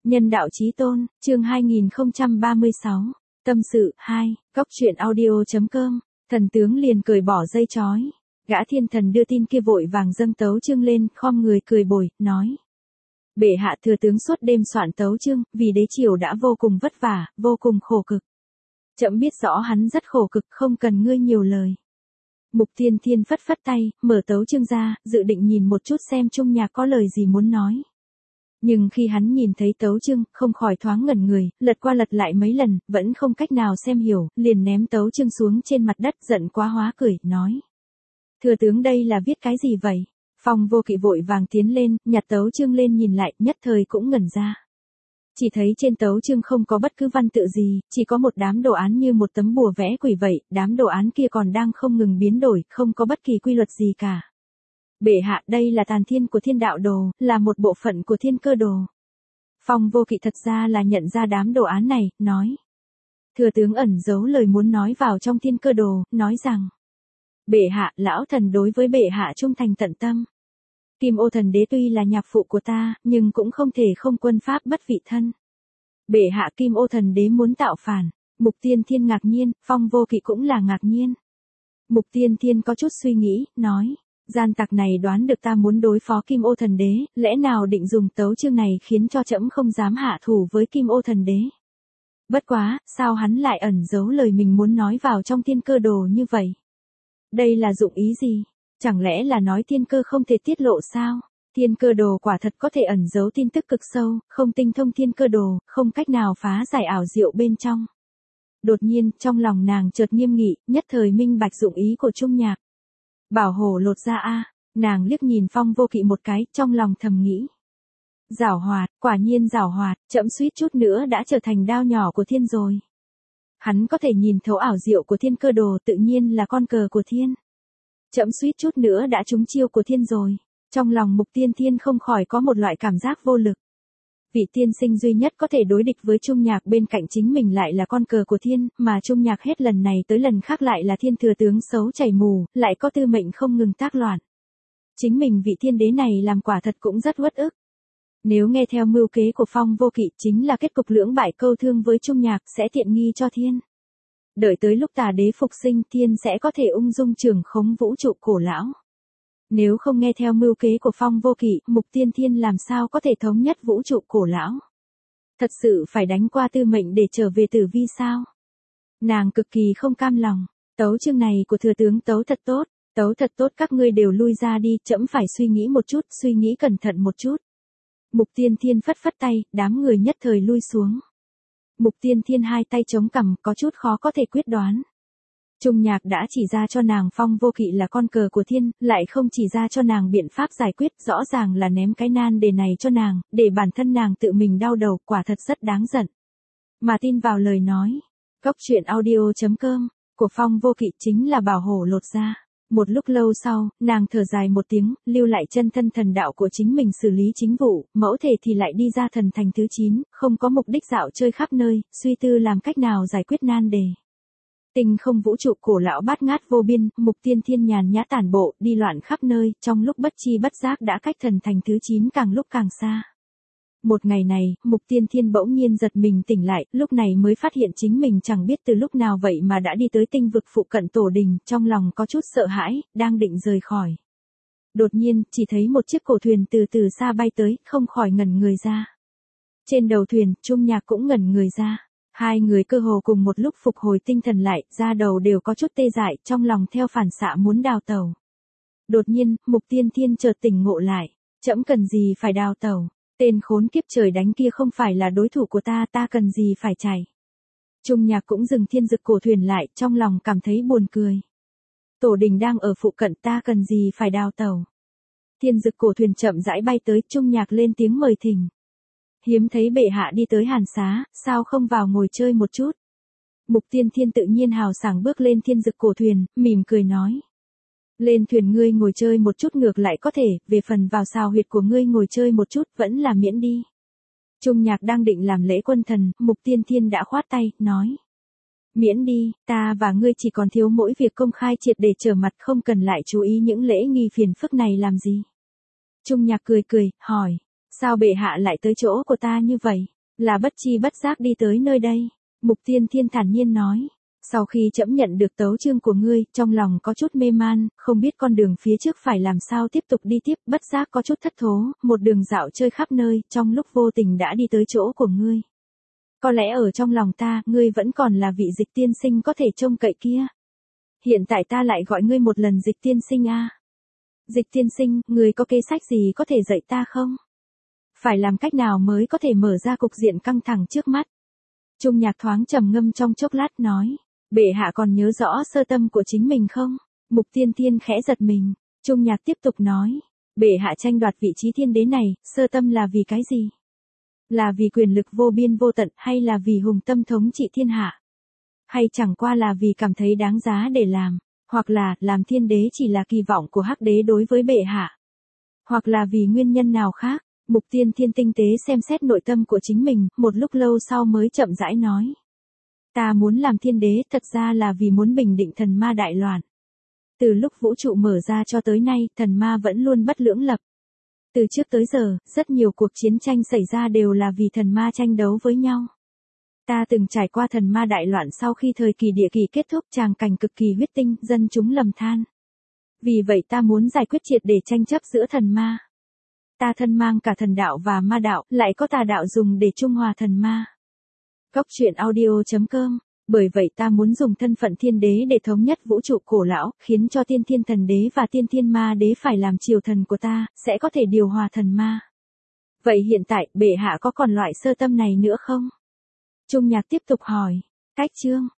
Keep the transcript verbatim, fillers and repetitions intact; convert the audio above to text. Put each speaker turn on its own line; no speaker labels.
Nhân đạo chí tôn, chương hai nghìn không trăm ba mươi sáu, tâm sự, hai, góc truyện audio.com, thần tướng liền cởi bỏ dây trói. Gã thiên thần đưa tin kia vội vàng dâng tấu chương lên, khom người cười bồi, nói. Bệ hạ thừa tướng suốt đêm soạn tấu chương, vì đế triều đã vô cùng vất vả, vô cùng khổ cực. Trẫm biết rõ hắn rất khổ cực, không cần ngươi nhiều lời. Mục Tiên Thiên phất phất tay, mở tấu chương ra, dự định nhìn một chút xem Trung Nhạc có lời gì muốn nói. Nhưng khi hắn nhìn thấy tấu chương, không khỏi thoáng ngẩn người, lật qua lật lại mấy lần, vẫn không cách nào xem hiểu, liền ném tấu chương xuống trên mặt đất, giận quá hóa cười, nói. Thừa tướng đây là viết cái gì vậy? Phong Vô Kỵ vội vàng tiến lên, nhặt tấu chương lên nhìn lại, nhất thời cũng ngẩn ra. Chỉ thấy trên tấu chương không có bất cứ văn tự gì, chỉ có một đám đồ án như một tấm bùa vẽ quỷ vậy, đám đồ án kia còn đang không ngừng biến đổi, không có bất kỳ quy luật gì cả. Bệ hạ, đây là tàn thiên của thiên đạo đồ, là một bộ phận của thiên cơ đồ. Phong Vô Kỵ thật ra là nhận ra đám đồ án này, nói. Thừa tướng ẩn giấu lời muốn nói vào trong thiên cơ đồ, nói rằng. Bệ hạ, lão thần đối với bệ hạ trung thành tận tâm. Kim Ô Thần Đế tuy là nhạc phụ của ta, nhưng cũng không thể không quân pháp bất vị thân. Bệ hạ, Kim Ô Thần Đế muốn tạo phản. Mục Tiên Thiên ngạc nhiên, Phong Vô Kỵ cũng là ngạc nhiên. Mục Tiên Thiên có chút suy nghĩ, nói. Gian tặc này đoán được ta muốn đối phó Kim Ô Thần Đế, lẽ nào định dùng tấu chương này khiến cho trẫm không dám hạ thủ với Kim Ô Thần Đế. Bất quá, sao hắn lại ẩn giấu lời mình muốn nói vào trong thiên cơ đồ như vậy? Đây là dụng ý gì? Chẳng lẽ là nói thiên cơ không thể tiết lộ sao? Thiên cơ đồ quả thật có thể ẩn giấu tin tức cực sâu, không tinh thông thiên cơ đồ, không cách nào phá giải ảo diệu bên trong. Đột nhiên, trong lòng nàng chợt nghiêm nghị, nhất thời minh bạch dụng ý của Trung Nhạc. Bảo hổ lột ra a, nàng liếc nhìn Phong Vô Kỵ một cái, trong lòng thầm nghĩ. Giảo hoạt, quả nhiên giảo hoạt, trẫm suýt chút nữa đã trở thành đao nhỏ của thiên rồi. Hắn có thể nhìn thấu ảo diệu của thiên cơ đồ, tự nhiên là con cờ của thiên. Trẫm suýt chút nữa đã trúng chiêu của thiên rồi. Trong lòng Mục Tiên Thiên không khỏi có một loại cảm giác vô lực. Vị tiên sinh duy nhất có thể đối địch với Trung Nhạc bên cạnh chính mình lại là con cờ của thiên, mà Trung Nhạc hết lần này tới lần khác lại là thiên thừa tướng xấu chảy mù, lại có tư mệnh không ngừng tác loạn. Chính mình vị thiên đế này làm quả thật cũng rất uất ức. Nếu nghe theo mưu kế của Phong Vô Kỵ chính là kết cục lưỡng bại câu thương với Trung Nhạc sẽ tiện nghi cho thiên. Đợi tới lúc tà đế phục sinh thiên sẽ có thể ung dung trưởng khống vũ trụ cổ lão. Nếu không nghe theo mưu kế của Phong Vô Kỵ, Mục Tiên Thiên làm sao có thể thống nhất vũ trụ cổ lão. Thật sự phải đánh qua tư mệnh để trở về tử vi sao? Nàng cực kỳ không cam lòng, tấu chương này của thừa tướng tấu thật tốt, tấu thật tốt các ngươi đều lui ra đi, trẫm phải suy nghĩ một chút, suy nghĩ cẩn thận một chút. Mục Tiên Thiên phất phất tay, đám người nhất thời lui xuống. Mục Tiên Thiên hai tay chống cằm, có chút khó có thể quyết đoán. Trung Nhạc đã chỉ ra cho nàng Phong Vô Kỵ là con cờ của thiên, lại không chỉ ra cho nàng biện pháp giải quyết, rõ ràng là ném cái nan đề này cho nàng, để bản thân nàng tự mình đau đầu, quả thật rất đáng giận. Mà tin vào lời nói, góc truyện audio.com, của Phong Vô Kỵ chính là bảo hổ lột ra. Một lúc lâu sau, nàng thở dài một tiếng, lưu lại chân thân thần đạo của chính mình xử lý chính vụ, mẫu thể thì lại đi ra thần thành thứ chín, không có mục đích dạo chơi khắp nơi, suy tư làm cách nào giải quyết nan đề. Tinh không vũ trụ cổ lão bát ngát vô biên, Mục Tiên Thiên nhàn nhã tản bộ, đi loạn khắp nơi, trong lúc bất chi bất giác đã cách thần thành thứ chín càng lúc càng xa. Một ngày này, Mục Tiên Thiên bỗng nhiên giật mình tỉnh lại, lúc này mới phát hiện chính mình chẳng biết từ lúc nào vậy mà đã đi tới tinh vực phụ cận tổ đình, trong lòng có chút sợ hãi, đang định rời khỏi. Đột nhiên, chỉ thấy một chiếc cổ thuyền từ từ xa bay tới, không khỏi ngẩn người ra. Trên đầu thuyền, Trung Nhạc cũng ngẩn người ra. Hai người cơ hồ cùng một lúc phục hồi tinh thần lại, da đầu đều có chút tê dại, trong lòng theo phản xạ muốn đào tàu. Đột nhiên, Mục Tiên Thiên chợt tỉnh ngộ lại, trẫm cần gì phải đào tàu, tên khốn kiếp trời đánh kia không phải là đối thủ của ta, ta cần gì phải chạy. Trung Nhạc cũng dừng thiên dực cổ thuyền lại, trong lòng cảm thấy buồn cười. Tổ đình đang ở phụ cận, ta cần gì phải đào tàu. Thiên dực cổ thuyền chậm rãi bay tới, Trung Nhạc lên tiếng mời thỉnh. Hiếm thấy bệ hạ đi tới Hàn Xá, sao không vào ngồi chơi một chút. Mục Tiên Thiên tự nhiên hào sảng bước lên thiên dực cổ thuyền, mỉm cười nói. Lên thuyền ngươi ngồi chơi một chút ngược lại có thể, về phần vào sao huyệt của ngươi ngồi chơi một chút vẫn là miễn đi. Trung Nhạc đang định làm lễ quân thần, Mục Tiên Thiên đã khoát tay, nói. Miễn đi, ta và ngươi chỉ còn thiếu mỗi việc công khai triệt để trở mặt, không cần lại chú ý những lễ nghi phiền phức này làm gì. Trung Nhạc cười cười, hỏi. Sao bệ hạ lại tới chỗ của ta như vậy? Là bất chi bất giác đi tới nơi đây. Mục Tiên Thiên thản nhiên nói. Sau khi trẫm nhận được tấu chương của ngươi, trong lòng có chút mê man, không biết con đường phía trước phải làm sao tiếp tục đi tiếp, bất giác có chút thất thố, một đường dạo chơi khắp nơi, trong lúc vô tình đã đi tới chỗ của ngươi. Có lẽ ở trong lòng ta, ngươi vẫn còn là vị Dịch tiên sinh có thể trông cậy kia. Hiện tại ta lại gọi ngươi một lần Dịch tiên sinh a. Dịch tiên sinh, ngươi có kế sách gì có thể dạy ta không? Phải làm cách nào mới có thể mở ra cục diện căng thẳng trước mắt? Trung Nhạc thoáng trầm ngâm trong chốc lát nói. Bệ hạ còn nhớ rõ sơ tâm của chính mình không? Mục Tiên Thiên khẽ giật mình. Trung Nhạc tiếp tục nói. Bệ hạ tranh đoạt vị trí thiên đế này, sơ tâm là vì cái gì? Là vì quyền lực vô biên vô tận hay là vì hùng tâm thống trị thiên hạ? Hay chẳng qua là vì cảm thấy đáng giá để làm? Hoặc là, làm thiên đế chỉ là kỳ vọng của hắc đế đối với bệ hạ? Hoặc là vì nguyên nhân nào khác? Mục Tiên Thiên tinh tế xem xét nội tâm của chính mình, một lúc lâu sau mới chậm rãi nói. Ta muốn làm thiên đế thật ra là vì muốn bình định thần ma đại loạn. Từ lúc vũ trụ mở ra cho tới nay, thần ma vẫn luôn bất lưỡng lập. Từ trước tới giờ, rất nhiều cuộc chiến tranh xảy ra đều là vì thần ma tranh đấu với nhau. Ta từng trải qua thần ma đại loạn sau khi thời kỳ địa kỳ kết thúc, tràng cảnh cực kỳ huyết tinh, dân chúng lầm than. Vì vậy ta muốn giải quyết triệt để tranh chấp giữa thần ma. Ta thân mang cả thần đạo và ma đạo, lại có tà đạo dùng để trung hòa thần ma. Góc truyện audio chấm com. Bởi vậy ta muốn dùng thân phận thiên đế để thống nhất vũ trụ cổ lão, khiến cho tiên thiên thần đế và tiên thiên ma đế phải làm triều thần của ta, sẽ có thể điều hòa thần ma. Vậy hiện tại, bệ hạ có còn loại sơ tâm này nữa không? Trung Nhạc tiếp tục hỏi. Cách chương.